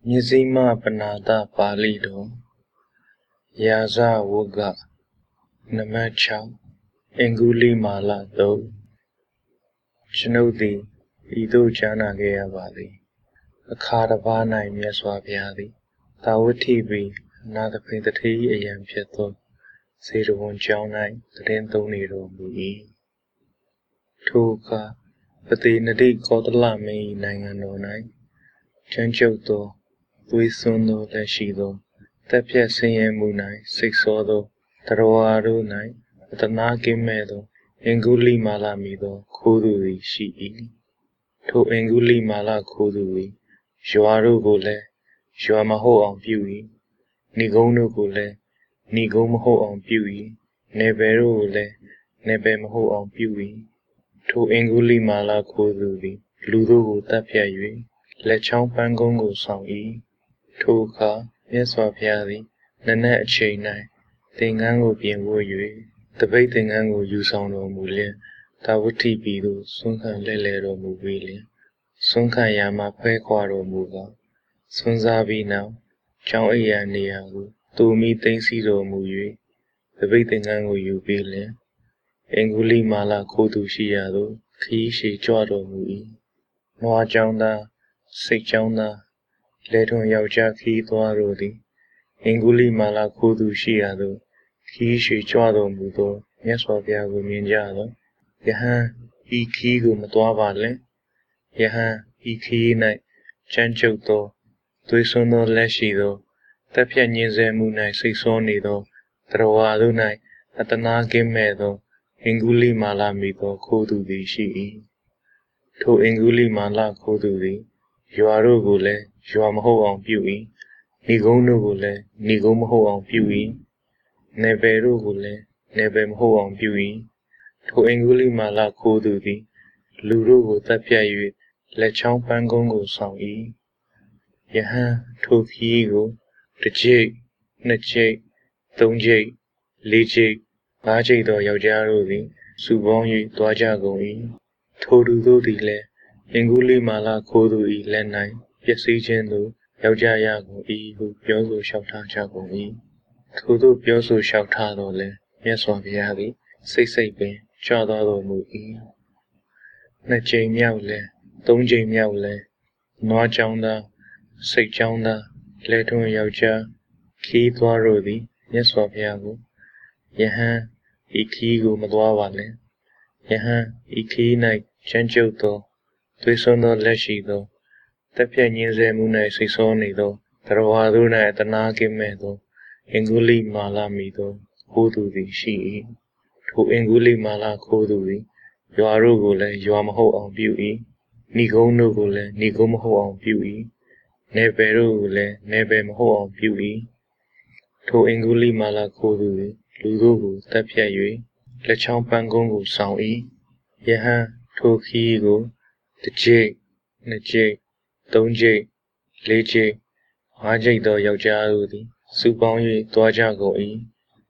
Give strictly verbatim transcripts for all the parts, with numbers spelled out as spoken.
Nyazima Panada Palido Yaza Woga Namacha Enguli Mala Do Chinodi Ido Jana Gayavadi Akadavana Myaswavyadi Tawati be another painted a yam pietro Zero one Jaunai the Dentonido Mui Tuka but the Nadi Kodalame Nanganonai Chanchoto Tuisondo Lashido Tapia Sayan Munai Six Odo Tarawaro Nai Atanaki Medo Enguli Malamido Kodui Shi To Enguli Mala Kodui Joaru Gole Joamaho on Pui Nigono Gole Nigomaho on Pui Nebero Gole Nebemaho on Pui To Enguli Mala Kodui Ludo Tapia Yui Lechang Pangongo Song E Toka Yeswapiadi Nana Chainai Tingango Bien Woyu The Baiting Ango Yusono Mulia Tawati Bido Sunkan Lelero Mubili Sunkan Yama Pequaro Muga Sunzabi now Chao Iya Niago To me Tensido Muyu The Baiting Ango Yubilia Enguli Mala Kodu Shiado Kishi Jodo Mui Noa Jonda Sik Jonda Leton Yaujaki Tuarodi Enguli Mala Kodu Shiado Kishi Jodo Mudo Yaswabiago Minjado Yahan Ikigo Matuavale Yahan Iki Night Chanchoto Tuisono Lashido Tapia Nize Munai Sisonido Trawado Night Atanaki Medo Enguli Mala Mido Kodu di Shi To Enguli Mala Kodu di Yuaru Gule Yuamaho on Pui Nigono Gule Nigomaho on Pui Nebero Gule Nebemho on Pui To Enguli Mala Kodu di Ludo Tapia Yu Lechang Pangongo Song E Yahan To Kigo The Jake Najake Don't Jake Lee Jake Baji do Yaujaro di Subon Yu Dwajago E Todu di Le Enguli Mala Kodu E Lenai Yasi Jendo Yaujayago E who Biozo Shouta Jago E Todo Biozo Shouta Le Yaswabiadi Say Say Be Chadado Mu E Najay Miao Le Don't Jay Miao Le Noa Jonda Sik Jonda Leton Yauja Ki Dwarodi Yaswabiago Yahan Ikigo Madwavale Yahan Iki Night Chanchoto Tuisono Lashido Tapia Nize Munai Sisonido Tarawado Tanaki Medo Enguli Mala Mido Kodu di Shi To Enguli Mala Kodu di Yuaru Gule Yuamaho on Pui Nigono Gule Nigomaho on Pui Nebero Gule Nebemaho on Pui To Enguli Mala Kodu di Ludo Tapia Yui Lechang Pangongo Song E Yahan To Kigo The Jake Najake Don't Jake Lee Jake Baji do Yaujaro di Subon Yu Dwajago E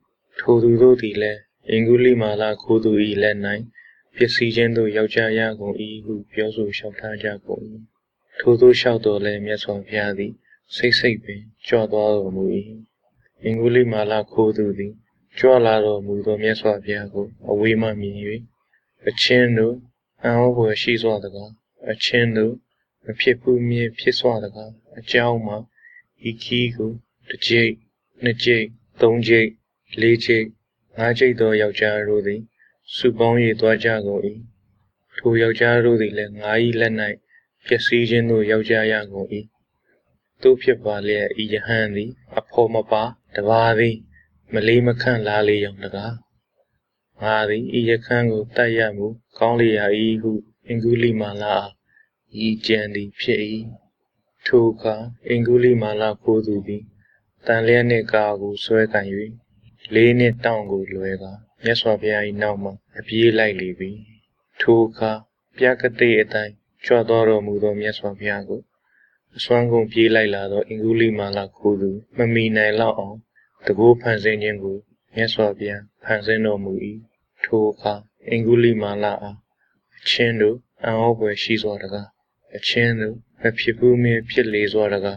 Todu di Le Enguli Mala Kodu E Lenai Pisi Jendo Yaujayago E who Biozo Shouta Jago E Todo Shouto Le Myaswavyadi Say Say Be Jodo Mui Enguli Mala Kodu di Joalado Mudo Myaswaviago, a Wima Mini, a Chendo, an over Shizwadaga, a Chendo, a Piepu me Piswadaga, a Jauma, Ikigo, the Jake, Najake, Don't Jake, Lee Jake, Najay do Yaujarodi, Subon Ye Dwajago E, To Yaujarodi Le Ngai Lenai, Piasijan Yaujayago E, To Piavalia E Yahandi, a Pomapa, the Vadi. Malima can lally young laga. Adi, Iyakango, Tayamu, Kaulia e who, Enguli Mala, E Jandi, Pie, Toka, Enguli Mala Kodubi, Tanliane Gago, Swekanui, Lane Tango Luega, Yaswabia in Nama, a Pie like Libby, Toka, Piacate etai, Chadoro Mudo Yaswabiago, Swango Pie like Lado, Enguli Mala Kodu, Mamina Lao. The go Panzaniango, Yaswabia, Panzano Mui, Toka, Enguli Mala, Chendo, and over Shizwadaga, a Chendo, a Pipumi Pilis Wadaga,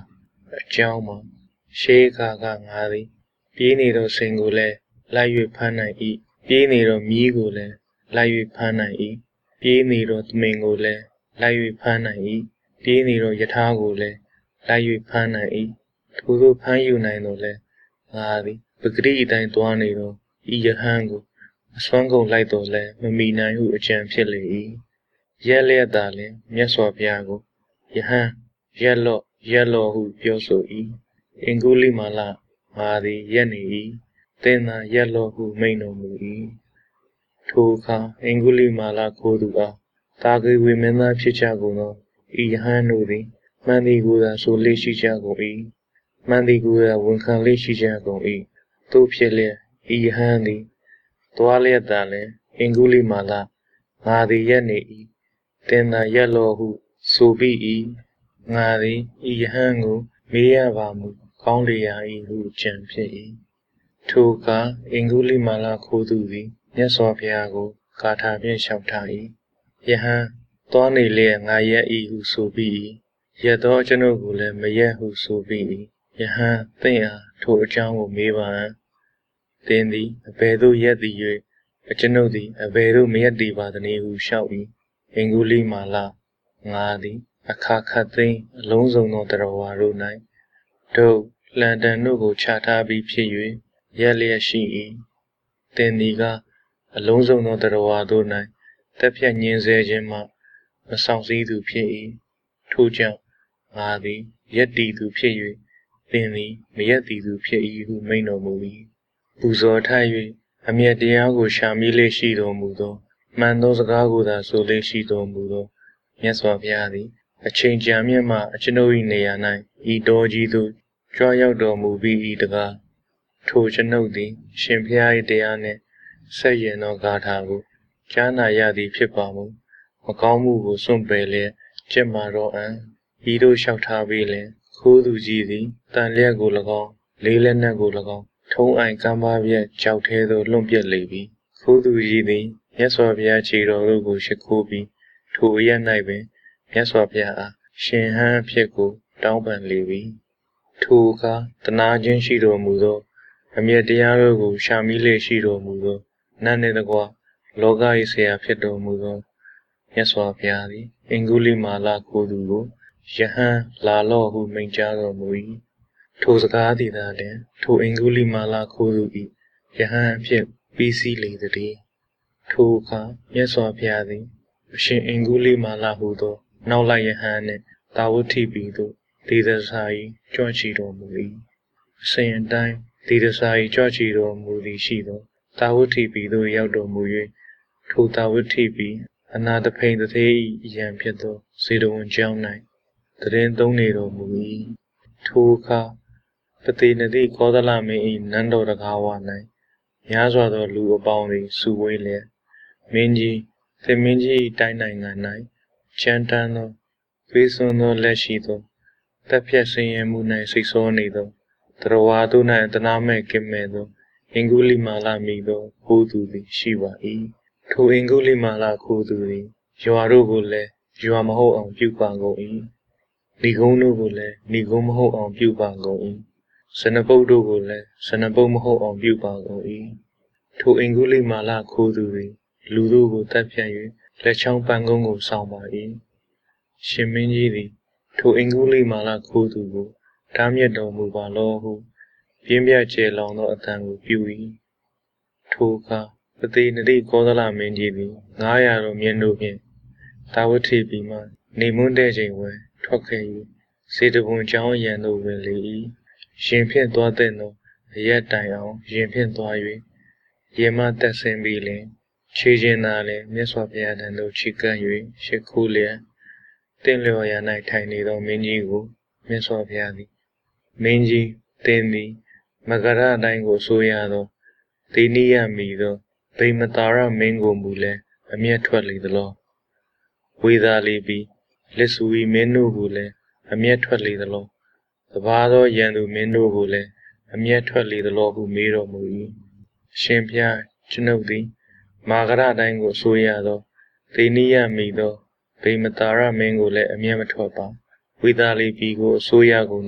အကြောင်းမှာရှေးအခါကငါသည်ပြေးနေသောစိန်ကိုလည်းလိုက်၍ဖမ်းနိုင်၏ပြေးနေသောမြည်ကိုလည်းလိုက်၍ဖမ်းနိုင်၏ပြေးနေသောသမင်ကိုလည်းလိုက်၍ဖမ်းနိုင်၏ပြေးနေသောယထာကိုလည်းလိုက်၍ဖမ်းနိုင်၏ထိုသို့ဖမ်းယူနိုင်တော်လဲငါသည်ပဂတိအတိုင်းသွားနေသောဤယဟန်ကိုအစွမ်းကုန်လိုက်တော်လဲမမီနိုင်ဟုအကြံဖြစ်လေ၏ရက်လျက်သာလျှင်မြတ်စွာဘုရားကိုယဟန်ရက်လော့ရက်လော့ဟုပြောဆို၏အင်္ဂုလိမာလငါသည်ရက်နေ၏သင်သာရက်လော့ဟုမိန့်တော်မူ၏ထိုအခါအင်္ဂုလိမာလခိုးသူအားတာဂေဝေမင်းသားဖြစ်ကြကုန်သောဤယဟန်တို့သည်မှန်သည်ကိုသာဆိုလေ့ရှိကြကုန်၏မှန်သည်ကိုသာဝန်ခံလေ့ရှိကြကုန်၏သို့ဖြစ်လျက်ဤယဟန်သည်သွားလျက်သာလျှင်အင်္ဂုလိမာလငါသည်ရက်နေ၏သင်သာရက်လော့ဟုဆိုပြီး၏ငါသည်ဤယဟန်ကိုမေးရပါမူကောင်းလျာ၏ဟုကြံဖြစ်၏ထိုအခါအင်္ဂုလိမာလခိုးသူသည်မြတ်စွာဘုရားကိုဂါထာဖြင့်လျှောက်ထား၏ယဟန်သွားနေလျက်ငါရက်၏ဟုဆိုပြီး၏ရက်သောကျွန်ုပ်ကိုလည်းမရက်ဟုဆိုပြီး၏ယဟန်သင်အားထိုအကြောင်းကိုမေးပါန်သင်သည်အဘယ်သို့ရက်သည်၍အကျွန်ုပ်သည်အဘယ်သို့မရက်သည်ပါသနည်းဟုလျှောက်၏အင်္ဂုလိမာလငါသည်အခါခတ်သိမ်းအလုံးစုံသောတရားဝါတို့၌ဒုလန်တန်တို့ကိုခြားထားပြီးဖြစ်၍ရက်လျက်ရှိ၏သင်သည်ကအလုံးစုံသောတရားဝါတို့၌တက်ဖြတ်ညင်းဆဲခြင်းမှမဆောင်စည်းသူဖြစ်၏ထို့ကြောင့်ငါသည်ရက်တည်သူဖြစ်၍သင်သည်မရက်တည်သူဖြစ်၏ဟုမိန့်တော်မူ၏ပူဇော်ထ၍အမျက်တရားကိုရှာမိလေရှိတော်မူသောမှန်သောစကားကိုသာဆိုလေရှိတော်မူသောမြတ်စွာဘုရားသည်အချိန်ကြာမြင့်မှအကျွန်ုပ်၏နေရာ၌ဤတော်ကြီးသို့ကြွရောက်တော်မူပြီး၏တကားထိုကျွန်ုပ်သည်ရှင်ဘုရား၏တရားနှင့်ဆက်ရင်သောဂါထာကိုကြားနာရသည်ဖြစ်ပါမူမကောင်းမှုကိုစွန့်ပယ်လျက်ကျင့်မာတော်အံ့ဤသို့လျှောက်ထားပြီးလျှင်ခိုးသူကြီးသည်တန်လျက်ကို၎င်းလေးလက်နက်ကို၎င်းထုံးအိုင်ကမ်းပါးပြက်ကြောက်ထဲသို့လွန့်ပစ်လေပြီခိုးသူကြီးသည်မြတ်စွာဘုရားခြေတော်တို့ကိုရှိခိုးပြီးထိုအရက်၌ပင်မြတ်စွာဘုရားအားရှင်ဟန်အဖြစ်ကိုတောင်းပန်လေပြီထိုအခါတနာခြင်းရှိတော်မူသောအမျက်တရားတို့ကိုရှာမိလေရှိတော်မူသောနတ်နှင့်တကွလောက၏ဆရာဖြစ်တော်မူသောမြတ်စွာဘုရားသည်အင်္ဂုလိမာလကိုသူကိုယဟန်လာလော့ဟုမိန့်ကြားတော်မူ၏ထိုစကားသည်သာလျှင်ထိုအင်္ဂုလိမာလကိုသူ၏ယဟန်အဖြစ်ပြီးစီးလေသည်ထိုအခါမြတ်စွာဘုရားသည်အရှင်အင်္ဂုလိမာလဟုသောနောက်လိုက်ယဟန်နှင့်တာဝတိပီသို့ဒေသစာ၏ကြွချီတော်မူ၏အစဉ်အတိုင်းဒေသစာ၏ကြွချီတော်မူသည်ရှိသောတာဝတိပီသို့ရောက်တော်မူ၍ထိုတာဝတိပီအနာတဖိန်တသေး၏အရန်ဖြစ်သောစေတဝန်ကျောင်း၌တရင်သုံးနေတော်မူ၏ထိုအခါပတိနတိကောသလမင်း၏နန်းတော်တကားဝ၌များစွာသောလူအပေါင်းသည်စုဝေးလျက်မင်းကြီးသင်မင်းကြီး၏တိုင်းနိုင်ငံ၌ချမ်းတမ်းသောပေးစွန်းသောလက်ရှိသောတပ်ဖြတ်ဆင်းရဲမှု၌စိတ်ဆိုးနေသောတရဝါတို့၌တနာမဲ့ကင်းမဲ့သောအင်္ဂုလိမာလမိသောခိုးသူသည်ရှိပါ၏ထိုအင်္ဂုလိမာလခိုးသူသည်ရွာတို့ကိုလည်းရွာမဟုတ်အောင်ပြုပါကုန်၏ဏိဂုံးတို့ကိုလည်းဏိဂုံးမဟုတ်အောင်ပြုပါကုန်၏ဇနပုတ်တို့ကိုလည်းဇနပုတ်မဟုတ်အောင်ပြုပါကုန်၏ထိုအင်္ဂုလိမာလခိုးသူသည်လူတို့ကိုတပ်ဖြတ်၍လက်ချောင်းပန်းကုန်းကိုဆောင်ပါ၏ရှင်မင်းကြီးသည်ထိုအင်္ဂုလိမာလခိုးသူကိုတားမြစ်တော်မူပါလောဟုပြင်းပြကျဲလောင်သောအသံကိုပြု၏ထိုအခါပတိနတိကောသလမင်းကြီးသည်ငါးရာတော်မြင်းတို့ဖြင့်တာဝတိပီမှနေမွန်းတဲ့ချိန်ဝယ်ထွက်ခဲ့၍စေတဝန်ကျောင်းရန်သို့ဝင်လေ၏ရင်ဖြင့်သွားတဲ့သောအရက်တိုင်အောင်ရင်ဖြင့်သွား၍ရေမတက်ဆင်းပြီးလျှင်ခြေချင်းသာလည်းမြတ်စွာဘုရားထံသို့ချီကပ်၍ရှိခိုးလျက်တင့်လျော်ရာ၌ထိုင်နေသောမင်းကြီးကိုမြတ်စွာဘုရားသည်မင်းကြီးသင်သည်မကရအတိုင်းကိုဆိုရသောဒေနိယမီသောဗိမတာရမင်းကိုမူလည်းအမျက်ထွက်လေသလောဝေသာလီပီလက်ဆူဤမင်းတို့ကိုလည်းအမျက်ထွက်လေသလောတပါးသောရန်သူမင်းတို့ကိုလည်းအမျက်ထွက်လေသလောဟုမေးတော်မူ၏ရှင်ဘုရားကျွန်ုပ်သည်မာကရအတိုင်းကိုဆိုရသောဒေနိယမီသောဗိမတာရမင်းကိုလည်းအမျက်မထွက်ပါဝေသာလီပီကိုအစိုးရကုန်သော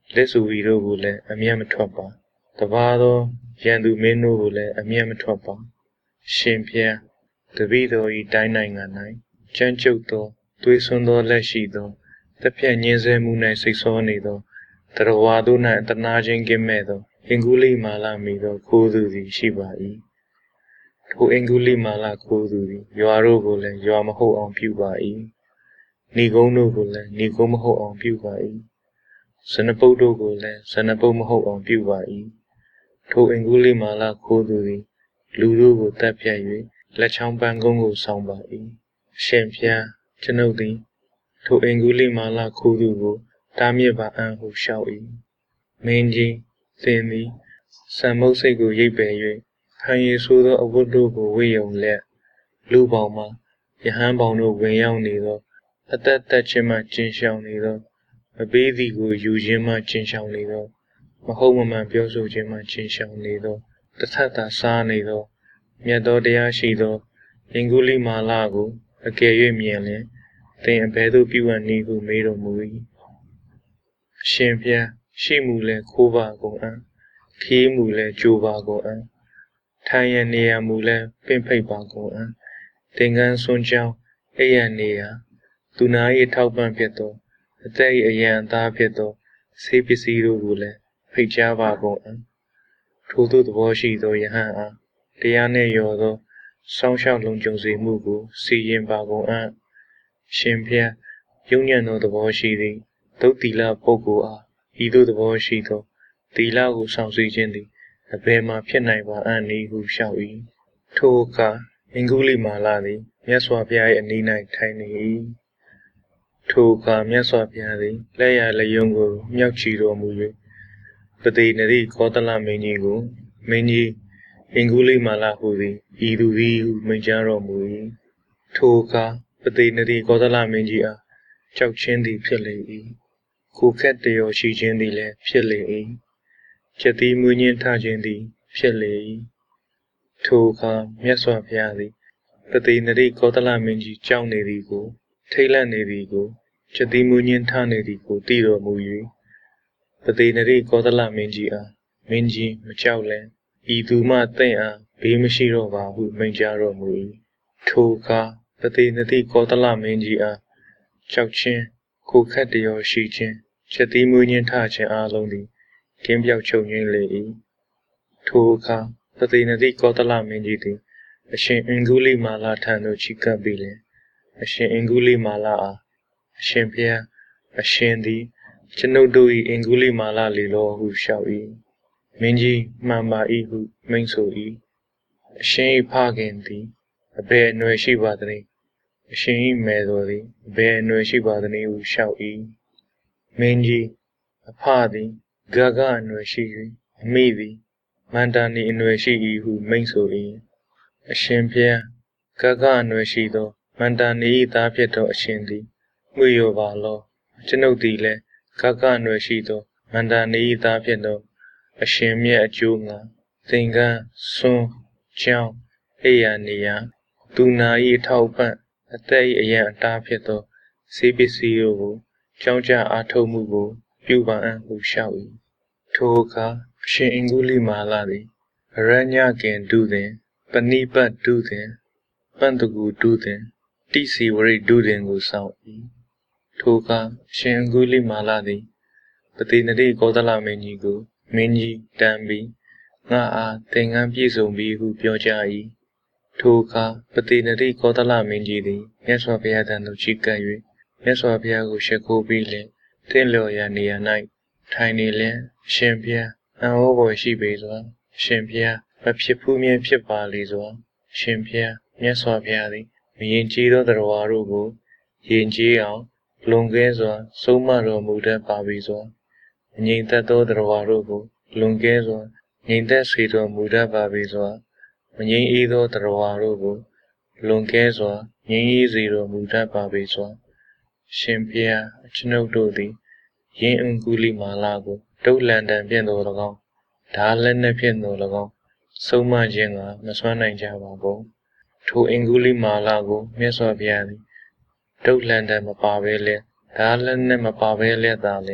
လက်စုဝီတို့ကိုလည်းအမျက်မထွက်ပါတပါးသောရန်သူမင်းတို့ကိုလည်းအမျက်မထွက်ပါရှင်ဖျားတပည့်တော်ဤတိုင်းနိုင်ငံ၌ကြမ်းကြုတ်သောသွေးဆွန်းသောလက်ရှိသောတစ်ဖြတ်ညှင်းဆဲမှု၌စိတ်ဆောနေသောတရဝါတို့၌တနာခြင်းကင်းမဲ့သောအင်္ဂုလိမာလမီသောခိုးသူသည်ရှိပါ၏ထိုအင်္ဂုလိမာလခိုးသူသည်ရွာတို့ကိုလည်းရွာမဟုတ်အောင်ပြုပါ၏ဏီကုန်းတို့ကိုလည်းဏီကုန်းမဟုတ်အောင်ပြုပါ၏ဇနပုတ်တို့ကိုလည်းဇနပုတ်မဟုတ်အောင်ပြုပါ၏ထိုအင်္ဂုလိမာလခိုးသူသည်လူတို့ကိုတပ်ဖြတ်၍လက်ချောင်းပန်းကုန်းကိုဆောင်ပါ၏ရှင်ဖျားကျွန်ုပ်သည်ထိုအင်္ဂုလိမာလခိုးသူကိုတားမြစ်ပါအံ့ဟုလျှောက်၏မင်းကြီးသင်သည်စံမုတ်စိတ်ကိုရိပ်ပယ်၍ခံရည်ဆိုးသောအဝတ်တို့ကိုဝေယုံလက်လူပေါင်းမှာယဟန်ပေါင်းတို့ဝင်ရောက်နေသောအသက်သက်ခြင်းမှကျင်ရှောင်နေသောမပေးသည်ကိုယူခြင်းမှကျင်ရှောင်နေသောမဟုတ်မမှန်ပြောဆိုခြင်းမှကျင်ရှောင်နေသောတထပ်သာစားနေသောမြတ်သောတရားရှိသောအင်္ဂုလိမာလကိုအကယ်၍မြင်လျင်သင်အဘယ်သို့ပြုအပ်နည်းဟုမေးတော်မူ၏အရှင်ဖျားရှိမူလဲခိုးပါကုန်အံ့ခီးမူလဲကြိုပါကုန်အံ့ထိုင်ရန်နေရမူလဲပင့်ဖိတ်ပါကုန်အံ့သင်္ကန်းဆွန်းချောင်းအိရနေရသူနာ၏ထောက်ပံ့ဖြစ်သောအသက်၏အရန်အသားဖြစ်သောဆေးပစ္စည်းတို့ကိုလည်းဖိတ်ကြားပါကုန်အံ့ထိုသို့သဘောရှိသောယဟန်အားတရားနှင့်ရော်သောစောင့်ရှောက်လုံခြုံစေမှုကိုစီရင်ပါကုန်အံ့ရှင်ဖျားယုံညံ့သောသဘောရှိသည်သုတ်တိလပုဂ္ဂိုလ်အားဤသို့သဘောရှိသောသီလကိုဆောင်စည်းခြင်းသည်အဘယ်မှာဖြစ်နိုင်ပါအံ့နည်းဟုလျှောက်၏ထိုအခါအင်္ဂုလိမာလသည်မြတ်စွာဘုရား၏အနီး၌ထိုင်နေ၏ထိုအခါမြတ်စွာဘုရားသည်လက်ရလက်ယုံကိုမြောက်ချီတော်မူ၍ပတိနရိကောသလမင်းကြီးကိုမင်းကြီးအင်္ဂုလိမာလဟုသည်ဤသူသည်ဟုမိန့်ကြားတော်မူ၏ထိုအခါပတိနရိကောသလမင်းကြီးအားကြောက်ခြင်းသည်ဖြစ်လေ၏ကိုခက်တရောရှိခြင်းသည်လည်းဖြစ်လေ၏ချက်သည်မွေးညင်းထခြင်းသည်ဖြစ်လေ၏ထိုအခါမြတ်စွာဘုရားသည်ပတိနရိကောသလမင်းကြီးကြောက်နေသည်ကိုထိတ်လန့်နေသည်ကိုချက်သည်မွေးညင်းထနေသည်ကိုသိတော်မူ၍ပတိနရိကောသလမင်းကြီးအားမင်းကြီးမကြောက်လန့်ဤသူမှသင်အားဘေးမရှိတော့ပါဟုမိန့်ကြားတော်မူ၏ထိုအခါပတိနရိကောသလမင်းကြီးအားကြောက်ခြင်းကိုခက်တရောရှိခြင်းချက်သည်မွေးညင်းထခြင်းအလုံးသည်ကင်းပြောက်ချုပ်ငြိမ်းလေ၏ထိုအခါပတိနရိကောသလမင်းကြီးသည်အရှင်အင်္ဂုလိမာလထံသို့ချီကပ်ပြီးလျှင်အရှင်အင်္ဂုလိမာလအားအရှင်ဘုရားအရှင်သည်ကျွန်ုပ်တို့၏အင်္ဂုလိမာလလေလောဟုလျှောက်၏မင်းကြီးမှန်ပါ၏ဟုမိန့်ဆို၏အရှင်၏ဖခင်သည်အဘယ်အနွယ်ရှိပါသနည်းအရှင်၏မယ်တော်သည်အဘယ်အနွယ်ရှိပါသနည်းဟုလျှောက်၏မင်းကြီးအဖသည်ဂဂအနွယ်ရှိ၍အမိသည်မန္တာနီအနွယ်ရှိ၏ဟုမိန့်ဆို၏အရှင်ဘုရားဂဂအနွယ်ရှိသောမန္တာနီ၏သားဖြစ်သောအရှင်သည်မွေရောပါလောကျွန်ုပ်သည်လည်းဂဂအနွယ်ရှိသောမန္တာနီ၏သားဖြစ်သောအရှင်မြတ်အကျိုးငါသင်္ကန်းဆွန်းချောင်းအိယာနေရသူနာ၏ထောက်ပံ့အသက်၏အရန်အတားဖြစ်သောဆေးပစ္စည်းတို့ကိုကြောင်းကြအားထုတ်မှုကိုပြုပါအံ့ဟုလျှောက်၏ထိုအခါအရှင်အင်္ဂုလိမာလသည်အရညကင်ဒုသင်ပဏိပတ်ဒုသင်ပန္တကူဒုသင်တိစီဝရိဒုသင်ကိုဆောင်၏ထိုအခါအရှင်အင်္ဂုလိမာလသည်ပတိနရိကောသလမင်းကြီးကိုမင်းကြီးတန်ပြီးငါအားသင်္ကန်းပြည့်စုံပြီဟုပြောကြ၏ထိုအခါပတိနရိကောသလမင်းကြီးသည်မြတ်စွာဘုရားထံသို့ချီကပ်၍မြတ်စွာဘုရားကိုရှိခိုးပြီးလျှင်သင်လျော်ရာနေရာ၌ထိုင်နေလျင်အရှင်ဘုရားအံ့ဩဖွယ်ရှိပေစွာအရှင်ဘုရားမဖြစ်ဘူးမြဲဖြစ်ပါလေစွာအရှင်ဘုရားမြတ်စွာဘုရားသည်မရင်ကြီးသောတရားဝါတို့ကိုယဉ်ကျေးအောင်လွန်ကဲစွာဆုံးမတော်မူတတ်ပါပေစွာအငြိမ်သက်သောတရားဝါတို့ကိုလွန်ကဲစွာငြိမ်သက်စေတော်မူတတ်ပါပေစွာမငြိမ်အေးသောတရားဝါတို့ကိုလွန်ကဲစွာငြိမ်အေးစေတော်မူတတ်ပါပေစွာရှင်ဘုရားကျွန်ုပ်တို့သည်ယင်းအင်္ဂုလိမာလကိုတုတ်လန်တံဖြင့်သော၎င်းဓာလက်နှင့်ဖြင့်သော၎င်းဆုံးမခြင်းကမစွမ်းနိုင်ကြပါဘူးထိုအင်္ဂုလိမာလကိုမြတ်စွာဘုရားသည်တုတ်လန်တံမပါဘဲလျက်ဓာလက်နှင့်မပါဘဲလျက်သာလျှင်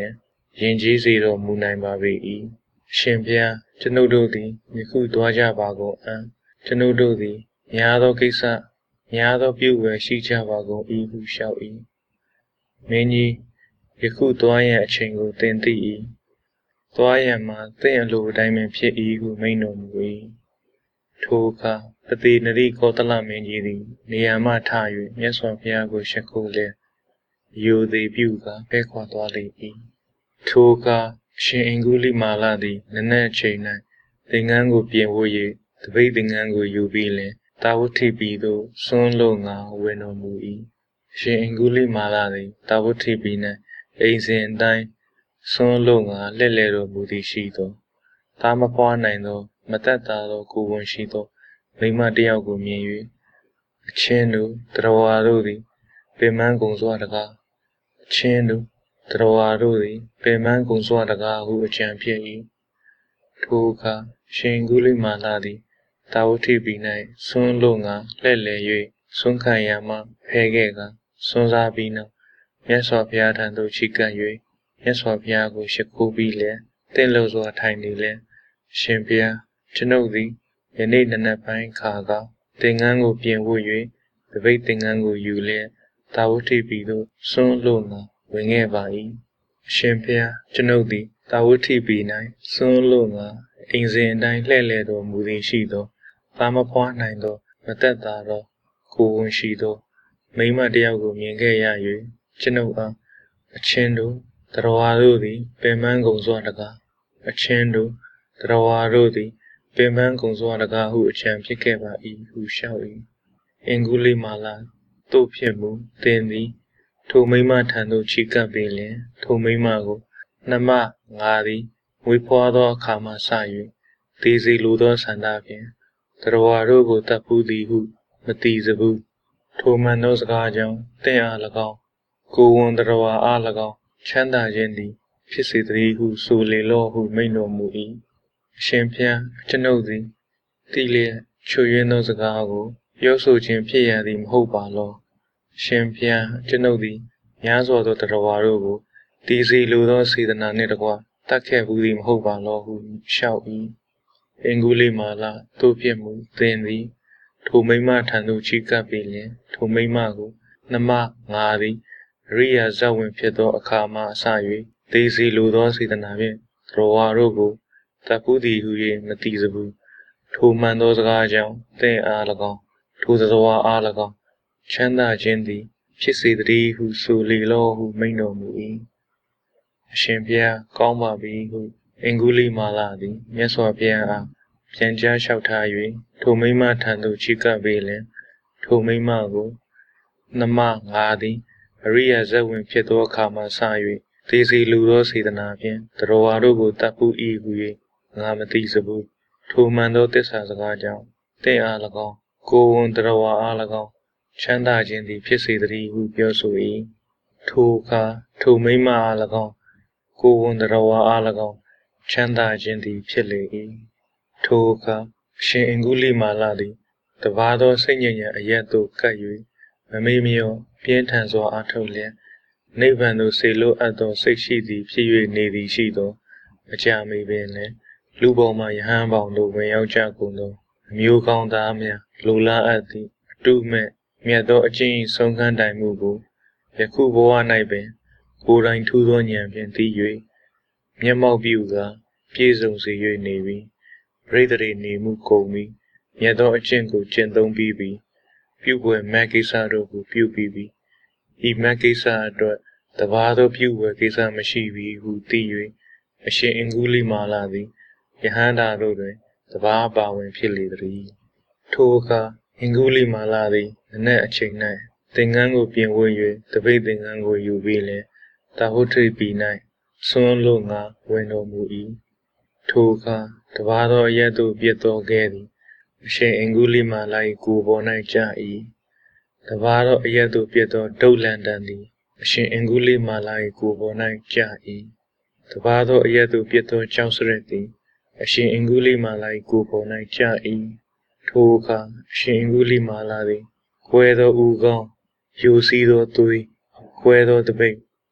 ယင်ကြီးစေတော်မူနိုင်ပါပေ၏အရှင်ဘုရားကျွန်ုပ်တို့သည်ယခုသွားကြပါကုန်အံ့ကျွန်ုပ်တို့သည်များသောကိစ္စများသောပြုဝယ်ရှိကြပါကုန်၏ဟုလျှောက်၏မင်းကြီးယခုသွားရန်အချိန်ကိုသင်သိ၏သွားရန်မှာသင်အလိုအတိုင်းပင်ဖြစ်၏ဟုမိန့်တော်မူ၏ထိုအခါပတိနရိကောသလမင်းကြီးသည်နေရာမှထ၍မြတ်စွာဘုရားကိုရှိခိုးလျက်ယိုသေးပြုကာဖဲခွာသွားလေ၏ထိုအခါရှင်အင်္ဂုလိမာလသည်နနက်အချိန်၌သင်္ကန်းကိုပြင်ဝတ်၍တပိတ်သင်္ကန်းကိုယူပြီးလျှင်တာဝတိပြည်သို့ဆွမ်းလို့ငါဝင်တော်မူ၏ရှင်အင်္ဂုလိမာလသည်တာဝတိပြည်၌အိမ်စဉ်အတိုင်းဆွမ်းလို့ငါလှည့်လည်တော်မူသည်ရှိသောသားမဖွားနိုင်သောမသက်သာသောကိုယ်ဝန်ရှိသောမိန်းမတစ်ယောက်ကိုမြင်၍အချင်းတို့တရဝါတို့သည်ပင်မကုံစွာတကားအချင်းတို့တရဝါတို့သည်ပင်မကုံစွာတကားဟုအကြံဖြစ်၏ထိုအခါရှင်ဂုလိမာလာသည်တာဝတိပြည်၌ဆွမ်းလို့ငါလှည့်လည်၍ဆွမ်းခံရမှဖဲခဲ့ကဆွမ်းစားပြီးနောက်မြတ်စွာဘုရားထံသို့ချီကပ်၍မြတ်စွာဘုရားကိုရှိခိုးပြီးလျက်တင့်လို့စွာထိုင်နေလျက်ရှင်ဘုရားကျွန်ုပ်သည်ယနေ့နံနက်ပိုင်းခါကသင်္ကန်းကိုပြင်ဝတ်၍တပိတ်သင်္ကန်းကိုယူလျက်တာဝတိပြည်သို့ဆွမ်းလို့ငါဝင်ခဲ့ပါ၏အရှင်ဘုရားကျွန်ုပ်သည်တာဝတိပြည်၌ဆွမ်းလို့ငါအိမ်စဉ်အတိုင်းလှည့်လည်တော်မူသည်ရှိသောသားမဖွားနိုင်သောမသက်သာသောကိုယ်ဝန်ရှိသောမိန်းမတစ်ယောက်ကိုမြင်ခဲ့ရ၍ကျွန်ုပ်အားအချင်းတို့တရဝါတို့သည်ပင်မကုံစွာတကားအချင်းတို့တရဝါတို့သည်ပင်မကုံစွာတကားဟုအကြံဖြစ်ခဲ့ပါ၏ဟုလျှောက်၏အင်္ဂုလိမာလာတို့ဖြစ်မူသင်သည်ထိုမိန်းမထံသို့ချီကပ်ပြီးလျှင်ထိုမိန်းမကိုနှမငါသည်မွေးဖွားသောအခါမှစ၍သေစီလိုသောဆန္ဒဖြင့်တရဝါတို့ကိုတတ်ဖူးသည်ဟုမသိစဘူးထိုမှန်သောစကားကြောင့်သင်အား၎င်းကိုယ်ဝန်တရဝါအား၎င်းချမ်းသာခြင်းသည်ဖြစ်စေတည်းဟုဆိုလေလော့ဟုမိန့်တော်မူ၏အရှင်ဘုရားကျွန်ုပ်သည်တိလျက်ချွေရင်းသောစကားကိုပြောဆိုခြင်းဖြစ်ရသည်မဟုတ်ပါလောအရှင်ဘုရားကျွန်ုပ်သည်များစွာသောတရဝါတို့ကိုတည်စီလိုသောစေတနာနှင့်တကွတတ်ခဲ့ဘူးသည်မဟုတ်ပါလောဟုလျှောက်၏အင်္ဂုလိမာလာတို့ဖြစ်မူသင်သည်ထိုမိန်းမထံသို့ချီကပ်ပြီးလျှင်ထိုမိန်းမကိုနှမငါသည်အရိယာဇဝင်ဖြစ်သောအခါမှအစ၍သေစီလိုသောစေတနာဖြင့်တရဝါတို့ကိုတတ်ဖူးသည်ဟု၍မသိစဘူးထိုမှန်သောစကားကြောင့်သင်အား၎င်းထိုတရဝါအား၎င်းချမ်းသာခြင်းသည်ဖြစ်စေတည်းဟုဆိုလေလောဟုမိန့်တော်မူ၏အရှင်ဘုရားကောင်းပါပြီဟုအင်္ဂုလိမာလာသည်မြတ်စွာဘုရားအားပြန်ကြားလျှောက်ထား၍ထိုမိန်းမထံသို့ချီကပ်ပြီးလျှင်ထိုမိန်းမကိုနှမငါသည်အရိယာဇဝင်ဖြစ်သောအခါမှစ၍သေစီလူသောစေတနာဖြင့်တရဝါတို့ကိုတတ်ဖူး၏ဟု၍ငါမသိစဘူးထိုမှန်သောသစ္စာစကားကြောင့်သင်အား၎င်းကိုယ်ဝန်တရဝါအား၎င်းချမ်းသာခြင်းသည်ဖြစ်စေတည်းဟုပြောဆို၏ထိုအခါထိုမိန်းမအား၎င်းကိုယ်ဝန်တရဝါအား၎င်းချမ်းသာခြင်းသည်ဖြစ်လေ၏ထိုအခါရှင်အင်္ဂုလိမာလာသည်တပါးသောစိတ်ညဉ့်ဉဏ်အရက်သို့ကပ်၍မမေ့မလျော့ပြင်းထန်စွာအားထုတ်လျက်နိဗ္ဗာန်သို့ဆေလိုအပ်သောစိတ်ရှိသည်ဖြစ်၍နေသည်ရှိသောအကြမီပင်လည်းလူပေါ်မှယဟန်ပေါင်းတို့ဝင်ရောက်ကြကုန်သောအမျိုးကောင်းသားများလူလားအပ်သည့်အတုမဲ့မြတ်သောအကျင့်ဆုံးခန်းတိုင်မှုကိုယခုဘဝ၌ပင်ကိုယ်တိုင်ထူးသောဉာဏ်ဖြင့်သိ၍မျက်မှောက်ပြုကာပြည့်စုံစေ၍နေပြီးပရိသေတွေနေမှုကုန်ပြီးမြတ်သောအကျင့်ကိုကျင့်သုံးပြီးပြီးပြုပွဲမက်ကိစ္စတို့ကိုပြုပြီးပြီးဤမက်ကိစ္စအတွက်တပါးသောပြုပွဲကိစ္စမရှိပြီဟုသိ၍အရှင်အင်္ဂုလိမာလာသည်ယဟန္တာတို့တွင်တပါးပါဝင်ဖြစ်လေသည်ထိုအခါအင်္ဂုလိမာလာသည်နနက်အချိန်၌သင်္ကန်းကိုပြင်ဝတ်၍တပိတ်သင်္ကန်းကိုယူပြီးလျှင်တာဝတိပြည်၌ဆွမ်းလို့ငါဝင်တော်မူ၏ထိုအခါတပါးသောအရက်သို့ပြစ်တော်ခဲ့သည်အရှင်အင်္ဂုလိမာလာ၏ကိုယ်ပေါ်၌ကျ၏တပါးသောအရက်သို့ပြစ်သောဒုလန်တန်သည်အရှင်အင်္ဂုလိမာလာ၏ကိုယ်ပေါ်၌ကျ၏တပါးသောအရက်သို့ပြစ်သောကြောက်စရက်သည်အရှင်အင်္ဂုလိမာလာ၏ကိုယ်ပေါ်၌ကျ၏ထိုအခါအရှင်အင်္ဂုလိမာလာသည်ကွဲသောဥကောင်းယိုစီးသောသွေးကွဲသောတပိတ်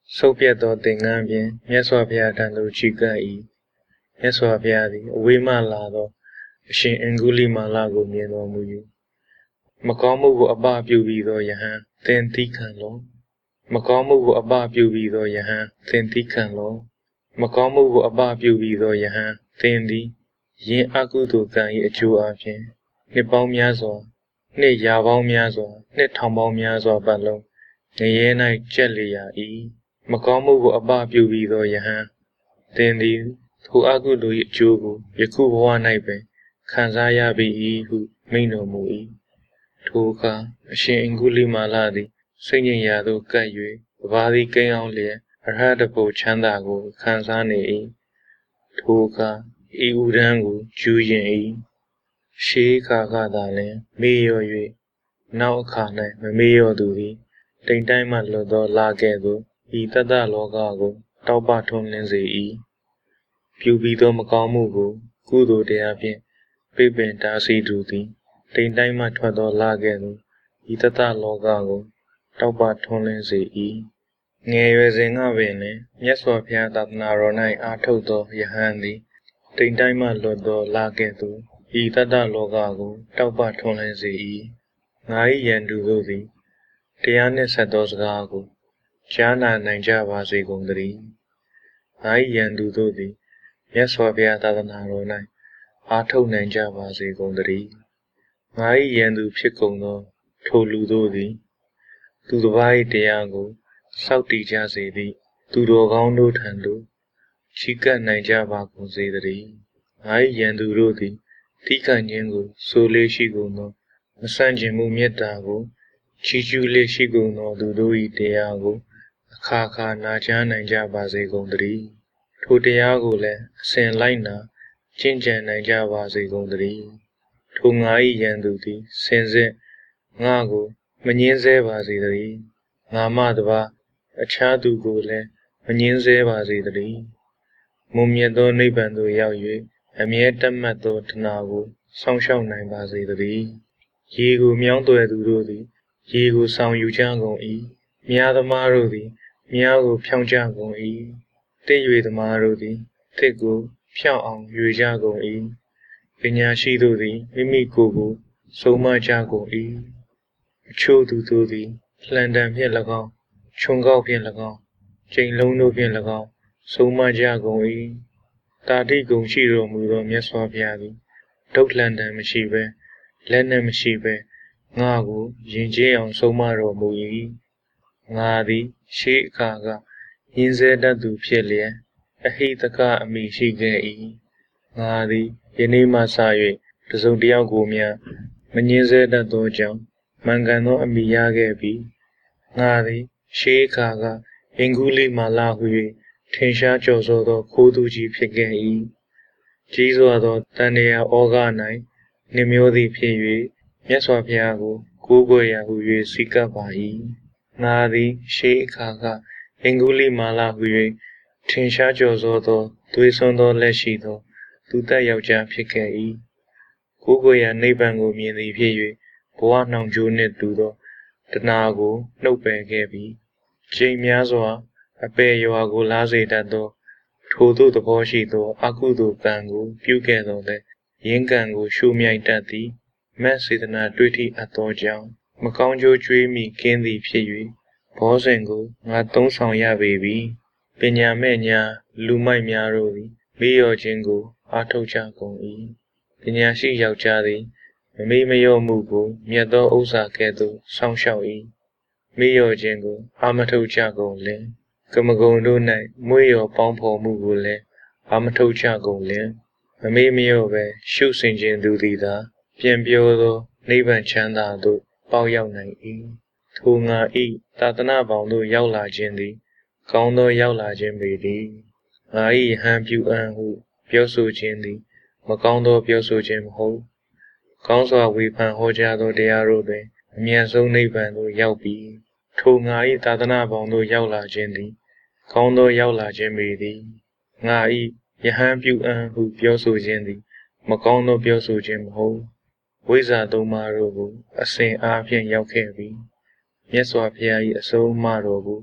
ဆုတ်ပြတ်သောသင်္ကန်းဖြင့်မြတ်စွာဘုရားထံသို့ချီကပ်၏မြတ်စွာဘုရားသည်အဝေးမှလာသောအရှင်အင်္ဂုလိမာလကိုမြင်တော်မူ၍မကောင်းမှုကိုအပပြုပြီးသောယဟန်သင်သိခံလောမကောင်းမှုကိုအပပြုပြီးသောယဟန်သင်သိခံလောမကောင်းမှုကိုအပပြုပြီးသောယဟန်သင်သည်ယင်အကုသိုလ်ကံ၏အကျိုးအပြင်နှစ်ပေါင်းများစွာနှစ်ရာပေါင်းများစွာနှစ်ထောင်ပေါင်းများစွာပတ်လုံးငရဲ၌ကျက်လျာ၏မကောင်းမှုကိုအပပြုပြီးသောယဟန်သင်သည်ထိုအကုသိုလ်၏အကျိုးကိုယခုဘဝ၌ပင်ခံစားရပြီဟုမိန့်တော်မူ၏ထိုအခါအရှင်အင်္ဂုလိမာလသည်စိတ်ငြိမ်ရာသို့ကပ်၍ကဘာသည်ကိန်းအောင်လျက်အရဟတဘုချမ်းသာကိုခံစားနေ၏ထိုအခါဤဥဒန်းကိုကျူးရင်၏ရှေးခါကသာလျှင်မေ့လျော့၍နောက်အခါ၌မမေ့လျော့သူသည်တိမ်တိုင်းမှလွတ်သောလာကဲ့သို့ဤတတလောကကိုတောက်ပထုံးလင်းစေ၏ပြုပြီးသောမကောင်းမှုကိုကုသိုလ်တရားဖြင့်ပိပင်တားဆီးသူသည်တိမ်တိုင်းမှထွက်သောလာကဲ့သို့ဤတတလောကကိုတောက်ပထုံးလင်းစေ၏ငယ်ရွယ်စဉ်ကပင်လျှင်မြတ်စွာဘုရားသာသနာတော်၌အားထုတ်သောယဟန်သည်တိမ်တိုင်းမှလွတ်သောလာကဲ့သို့ဤတတလောကကိုတောက်ပထုံးလင်းစေ၏ငါ၏ယံသူတို့သည်တရားနှင့်ဆက်သောစကားကိုကြားနာနိုင်ကြပါစေကုန်သတည်းငါ၏ယံသူတို့သည်မြတ်စွာဘုရားသာသနာတော်၌အားထုတ်နိုင်ကြပါစေကုန်သတည်းငါ၏ယံသူဖြစ်ကုန်သောထိုလူတို့သည်သူတစ်ပါး၏တရားကိုစောင့်တည်ကြစေသည့်သူတော်ကောင်းတို့ထံသို့ချီးကပ်နိုင်ကြပါကုန်စေသတည်းငါ၏ယံသူတို့သည်တိခံခြင်းကိုဆိုလေးရှိကုန်သောမဆန့်ကျင်မှုမေတ္တာကိုချီးကျူးလေးရှိကုန်သောသူတို့၏တရားကိုအခါခါနာကြားနိုင်ကြပါစေကုန်သတည်းထိုတရားကိုလည်းအစဉ်လိုက်နာကျင့်ကြံနိုင်ကြပါစေကုန်သတည်းထိုငါ၏ယံသူသည်စင်စစ်ငါကိုမငင်းဆဲပါစေသတည်းငါမှတပါအခြားသူကိုလည်းမငင်းဆဲပါစေသတည်းမုံမြတ်သောနိဗ္ဗာန်သို့ရောက်၍အမြဲတတ်မှတ်သောတဏှာကိုစောင့်ရှောက်နိုင်ပါစေသတည်းရေကိုမြောင်းသွယ်သူတို့သည်ရေကိုဆောင်ယူကြကုန်၏မြားသမားတို့သည်မြားကိုဖြောင်းကြကုန်၏တစ်၍သမားတို့သည်တစ်ကိုဖြောင်းအောင်ယူကြကုန်၏ပညာရှိတို့သည်မိမိကိုယ်ကိုဆုံးမကြကုန်၏အချို့သူတို့သည်လှန်တံဖြင့်၎င်းခြုံကောက်ဖြင့်၎င်းချိန်လုံးတို့ဖြင့်၎င်းဆုံးမကြကုန်၏တာတိဂုံရှိတော်မူသောမြတ်စွာဘုရားသည်ဒုက္ခလန်တံမရှိဘဲလက်နက်မရှိဘဲငါကိုယဉ်ကျေးအောင်ဆုံးမတော်မူ၏ငါသည်ရှေးအခါကယဉ်စေတတ်သူဖြစ်လျက်အဟိတကအမိရှိခဲ့၏ငါသည်ယနေ့မှစ၍တစုံတစ်ယောက်ကိုမျှမငင်းစေတတ်သောကြောင့်မှန်ကန်သောအမိရခဲ့ပြီးငါသည်ရှေးအခါကအင်္ဂုလိမာလဟု၍ထင်ရှားကျော်စောသောခိုးသူကြီးဖြစ်ခဲ့၏ကြီးစွာသောတန်တရားဩဃ၌နှမျောသည်ဖြစ်၍မြတ်စွာဘုရားကိုကိုးကွယ်ရာဟု၍စိကပ်ပါ၏ငါသည်ရှေးအခါကအင်္ဂုလိမာလဟု၍ထင်ရှားကျော်စောသောသွေးစွန်းသောလက်ရှိသောသူသက်ယောက်ျားဖြစ်ခဲ့၏ကိုးကွယ်ရာနိဗ္ဗာန်ကိုမြင်သည်ဖြစ်၍ဘဝနှောင်ကြိုးနှင့်တူသောတဏှာကိုနှုတ်ပယ်ခဲ့ပြီးချိန်များစွာအပေရွာကိုလားစေတတ်သောထိုသို့သဘောရှိသောအကုသိုလ်ကံကိုပြုခဲ့တော်လဲရင်းကံကိုရှုမြိုက်တတ်သည်မက်စေတနာတွေ့ထိအပ်သောကြောင့်မကောင်းကျိုးကြွေးမိကင်းသည်ဖြစ်၍ဘောဇဉ်ကိုငါသုံးဆောင်ရပေပြီပညာမဲ့ညာလူမိုက်များတို့သည်မေ့လျော့ခြင်းကိုအားထုတ်ကြကုန်၏ပညာရှိယောက်ျားသည်မမေ့မလျော့မှုကိုမြတ်သောဥစ္စာကဲ့သို့စောင့်ရှောက်၏မေ့လျော့ခြင်းကိုအာမထုတ်ကြကုန်လင်ကမဂုံတို့၌မွေးလျော်ပေါင်းဖော်မှုကိုလည်းအာမထုတ်ကြကုန်လင်မမေ့မလျော့ပဲရှုဆင်ခြင်းသူသည်သာပြန်ပြောသောနိဗ္ဗာန်ချမ်းသာသို့ပေါက်ရောက်နိုင်၏ထိုငါ၏သာသနာပေါင်းသို့ရောက်လာခြင်းသည်ကောင်းသောရောက်လာခြင်းပေသည်ငါ၏ဟန်ပြုအံ့ဟုပြောဆိုခြင်းသည်မကောင်းသောပြောဆိုခြင်းမဟုတ်ကောင်းစွာဝေဖန်ဟောကြားသောတရားတို့တွင်အမြတ်ဆုံးနိဗ္ဗာန်သို့ရောက်ပြီးထိုငါ၏သာသနာပေါင်းသို့ရောက်လာခြင်းသည်ကောင်းသောရောက်လာခြင်းပေသည်ငါ၏ယဟန်ပြုအံ့ဟုပြောဆိုခြင်းသည်မကောင်းသောပြောဆိုခြင်းမဟုတ်ဝိဇ္ဇာသုံးပါးတို့ကိုအစဉ်အားဖြင့်ရောက်ခဲ့ပြီးမြတ်စွာဘုရား၏အဆုံးအမတော်ကို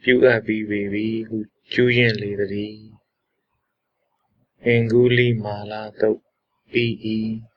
ပြုအပ်ပြီးပေပြီဟုကျူးရင်လေသည်အင်္ဂုလိမာလာတုတ်ပြီး၏